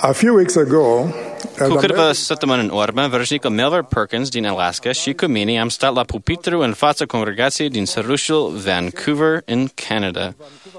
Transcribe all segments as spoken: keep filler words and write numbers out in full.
A few weeks ago, Cu câteva săptămâni în urmă, vrăjnică Melvin Perkins din Alaska și cu mine am stat la pupitru în fața congregației din sărușul Vancouver, în Canada.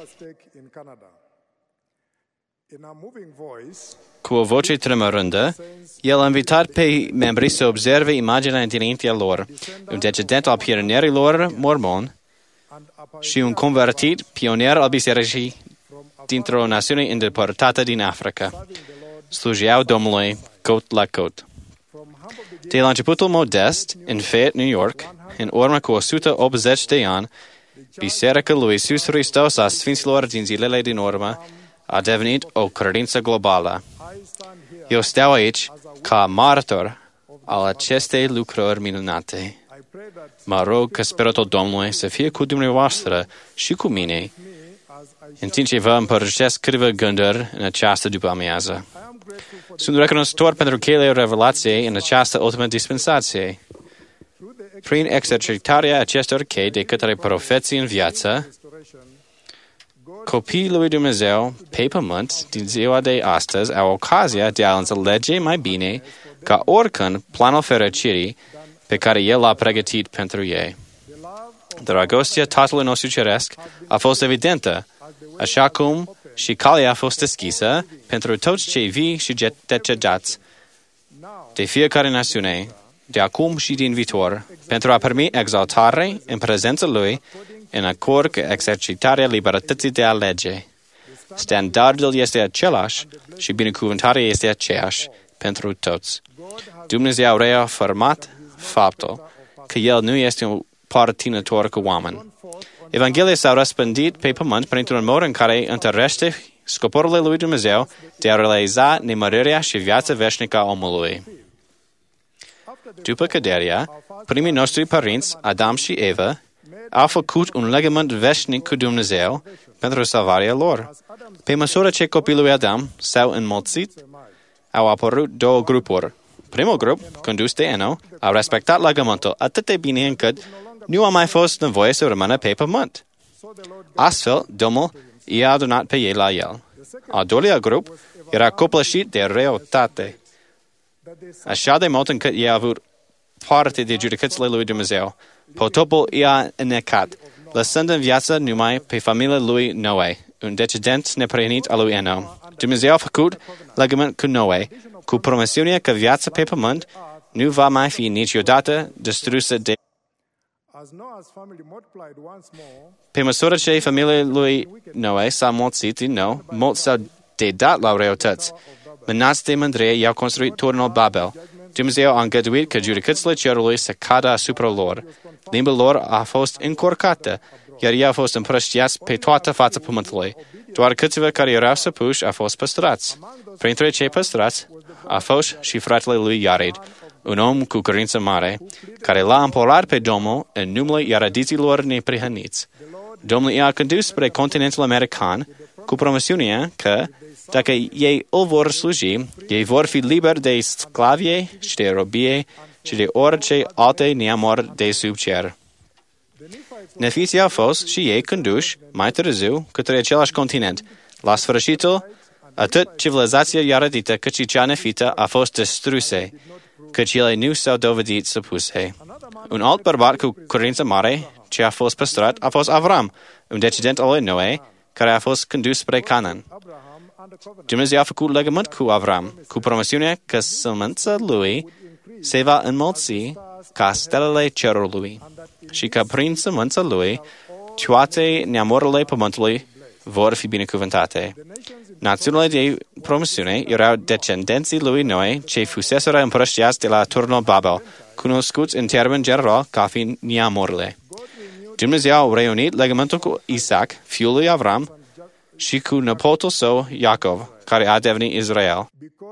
Cu o voce tremurândă, el a invitat pe membrii să observe imaginea dinaintea lor, un decedent al pionierilor mormoni și un convertit pionier al bisericii dintr-o națiune îndepărtată din Africa. Slujeau Domnului cot la cot. De la începutul modest, în Fayette, New York, în urmă cu o sută optzeci de ani, Biserica lui Iisus Hristos a Sfinților din zilele din urmă a devenit o credință globală. Eu stau aici ca martor al acestei lucrări minunate. Mă rog ca Spiritul Domnului să fie cu dumneavoastră și cu mine, în timp ce vă împărtășesc câteva gânduri în această după-amiază. Sunt recunoscător pentru cheile revelației în această ultimă dispensație. Prin exercitarea acestor chei de către profeții în viață, copiii lui Dumnezeu pe pământ din ziua de astăzi au ocazia de a înțelege mai bine ca oricând planul fericirii pe care El l-a pregătit pentru ei. Dragostea Tatălui nostru Ceresc a fost evidentă, așa cum și calea a fost deschisă pentru toți cei vii și decedați de fiecare națiune, de acum și din viitor, pentru a permite exaltare în prezența Lui, în acord cu exercitarea libertății de a alege. Standardul este același și binecuvântarea este aceeași pentru toți. Dumnezeu a reafirmat faptul că El nu este un partinător cu oameni. Evanghelia s-a răspândit pe pământ printr-un mod în care întărește scopurile lui Dumnezeu de a realiza nemurirea și viața veșnică a omului. După căderea, primii noștri părinți, Adam și Eva, au făcut un legământ veșnic cu Dumnezeu pentru salvarea lor. Pe măsură ce copiii lui Adam s-au înmulțit, au apărut două grupuri. Primul grup, condus de Eno, a respectat legământul atât de bine încât nu a mai fost nevoie să rămână pe pământ. Astfel, Domnul i-a adunat pe ei la el. Al doilea grup era copleșit de răutate, așa de mult încât i-a avut parte de judecățile lui Dumnezeu. Potopul i-a înnecat, lăsând în viață numai pe familia lui Noe, un decedent neprihănit al lui Eno. Dumnezeu a făcut legământ cu Noe, cu promisiunea că viața pe pământ nu va mai fi niciodată distrusă de. Pe măsură ce familia lui Noe s-a mulțit din nou, mulți s-au dedat la răutăți. Mânați de mândrie, i-au construit turnul Babel. Dumnezeu a îngăduit că judecățile cerului să cadă asupra lor. Limba lor a fost încorcată, iar ei au fost împrăștiați pe toată fața pământului. Doar câțiva care erau săpuși au fost păstrați. Printre cei păstrați a fost și fratele lui Iared, un om cu credință mare, care l-a împorat pe Domnul în numele iaradiților neprihăniți. Domnul i-a condus spre continentul american cu promisiunea că, dacă ei îl vor sluji, ei vor fi liberi de sclavie și de robie și de orice alte neamuri de sub cer. Nefiții au fost și ei conduși mai târziu către același continent. La sfârșitul, atât civilizația iarădită cât și cea nefită a fost distruse, căci ele nu s-au dovedit supuse. Un alt bărbat cu credință mare ce a fost păstrat a fost Avram, un decedent al lui Noe, care a fost condus spre Canaan. Dumnezeu a făcut legământ cu Avram, cu promisiunea că sămânța lui se va înmulți ca stelele cerului și că prin sămânța lui toate neamurile pământului vor fi binecuvântate. Națiunile de promisiune erau descendenții lui Noe, ce fuseseră împrăștiați de la turnul Babel, cunoscuți în termen general ca fiind neamurile. Dumnezeu a reunit legământul cu Isaac, fiul lui Avram, și cu nepotul său, Iacov, care a devenit Israel.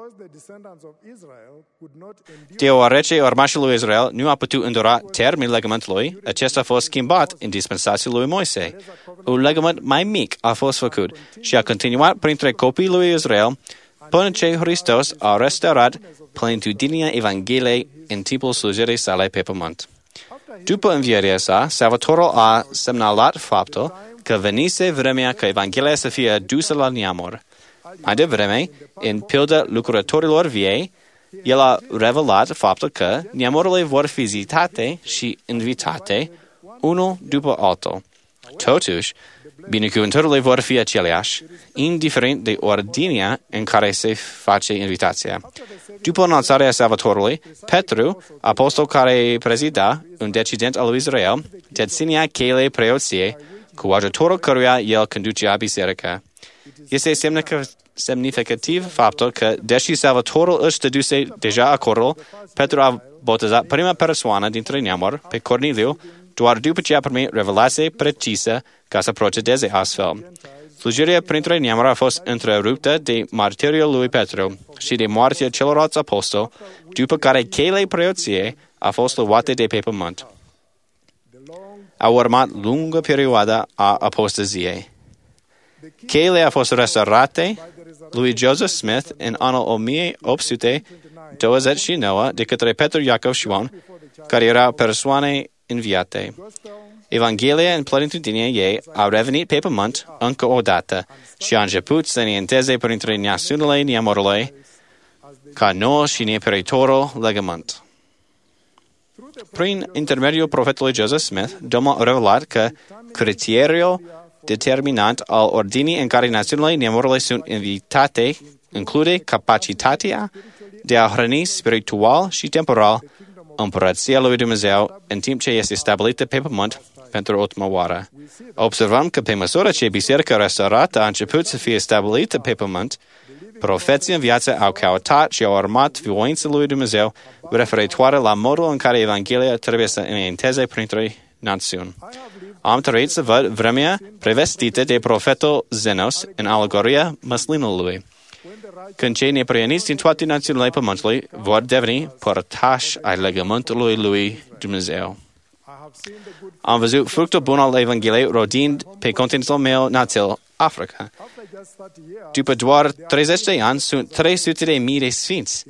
Deoarece urmașul lui Israel nu a putut îndura termenul legământului, acesta a fost schimbat în dispensația lui Moise. Un legământ mai mic a fost făcut și a continuat printre copiii lui Israel până ce Hristos a restaurat plenitudinea Evangheliei în timpul slujirii sale pe pământ. După învierea sa, Salvatorul a semnalat faptul că venise vremea ca Evanghelia să fie adusă la neamuri. Mai devreme, în pilda lucrătorilor viei, el a revelat faptul că neamurile vor fi vizitate și invitate unul după altul. Totuși, binecuvântările vor fi aceleași, indiferent de ordinea în care se face invitația. După înălțarea Salvatorului, Petru, apostol care prezida un decident al lui Israel, deținea cheile preoției, cu ajutorul căruia el conducea biserica. Este semnificativ faptul că, deși Salvatorul își dăduse deja acordul, Petru a botezat prima persoană dintre neamuri, pe Corneliu, doar după ce a primit revelație precisă ca să procedeze astfel. Slujirea printre neamuri a fost întreruptă de martiriul lui Petru și de moartea celorlalți apostoli, după care cheile preoției a fost luate de pe pământ. A urmat lungă perioadă a apostaziei. Cheile a fost restaurate lui Joseph Smith în anul o mie opt sute douăzeci și nouă de către Petru, Iacov și Ioan, care erau persoane înviate. Evanghelia în plenitudinea ei a revenit pe pământ încă o dată și a început să ne înteze printre națiunile neamurilor ca nou și neperitorul legământ. Prin intermediul profetului Joseph Smith, Domnul a revelat că criteriul determinant al ordinii în care națiunile neamurile sunt invitate include capacitatea de a hrăni spiritual și temporal împărăția lui Dumnezeu în timp ce este stabilită pe pământ pentru ultima oară. Observăm că pe măsură ce biserica restaurată a început să fie stabilită pe pământ, profeții în viață au căutat și au urmat voința lui Dumnezeu referitoare la modul în care Evanghelia trebuie să înainteze printre națiuni. Am trăit să văd vremea prevestită de profetul Zenos în alegoria măslinului, când cei neprihăniți din toate națiunile pământului vor deveni părtași ai legământului lui Dumnezeu. Am văzut fructul bun al Evangheliei rodind pe continentul meu natal, Africa. După doar treizeci de ani, sunt trei sute de mii de sfinți.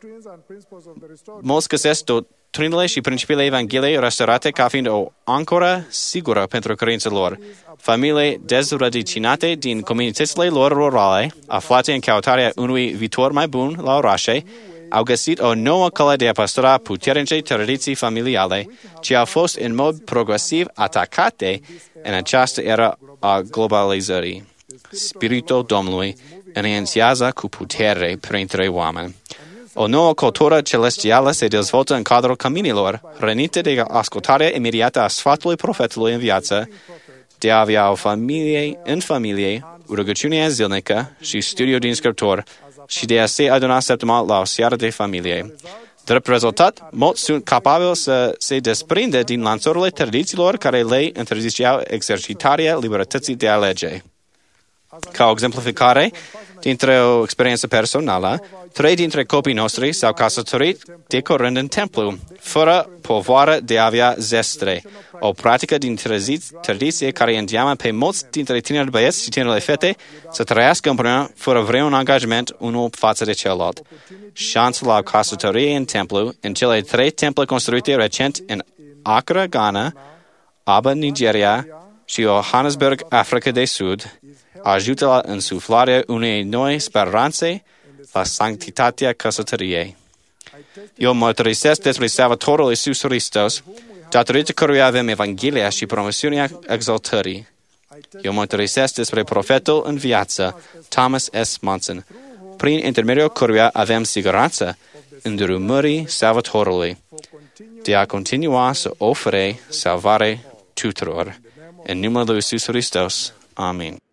Mulți găsesc doctrinele și principiile Evangheliei restaurate ca fiind o ancoră sigură pentru credința lor. Familii dezrădăcinate din comunitățile lor rurale, aflate în căutarea unui viitor mai bun la orașe, au găsit o nouă cale de a păstra puternice tradiții familiale, ce au fost în mod progresiv atacate în această era a globalizării. Spiritul Domnului înaintează cu putere printre oameni. O nouă cultură celestială se dezvoltă în cadrul căminilor, hrănită de ascultarea imediată a sfatului profetului în viață, de a avea o familie în familie, rugăciunea zilnică și studiul din Scriptură, și de a se aduna săptămânal la o seară de familie. Drept rezultat, mulți sunt capabili să se desprinde din lanțurile tradițiilor care le interziceau exercitarea libertății de a alege. Ca o exemplificare, dintre o experiență personală, trei dintre copiii noștri s-au căsătorit de curând în templu, fără povară de a avea zestre, o practică din tradiție care îndeamnă pe mulți dintre tineri băieți și tinere fete să trăiască împreună fără vreun angajament unul față de celălalt. Șansul la căsătorie în templu, în cele trei temple construite recent în Accra, Ghana, Aba, Nigeria și Johannesburg, Africa de Sud, ajută la însuflarea unei noi speranțe la sanctitatea căsătoriei. Eu mărturisesc despre Salvatorul Iisus Hristos, datorită căruia avem Evanghelia și promisiunea exaltării. Eu mărturisesc despre profetul în viață, Thomas S. Monson, prin intermediul căruia avem siguranță în drumării Salvatorului, de a continua să ofere salvare tuturor. În numele lui Iisus Hristos. Amin.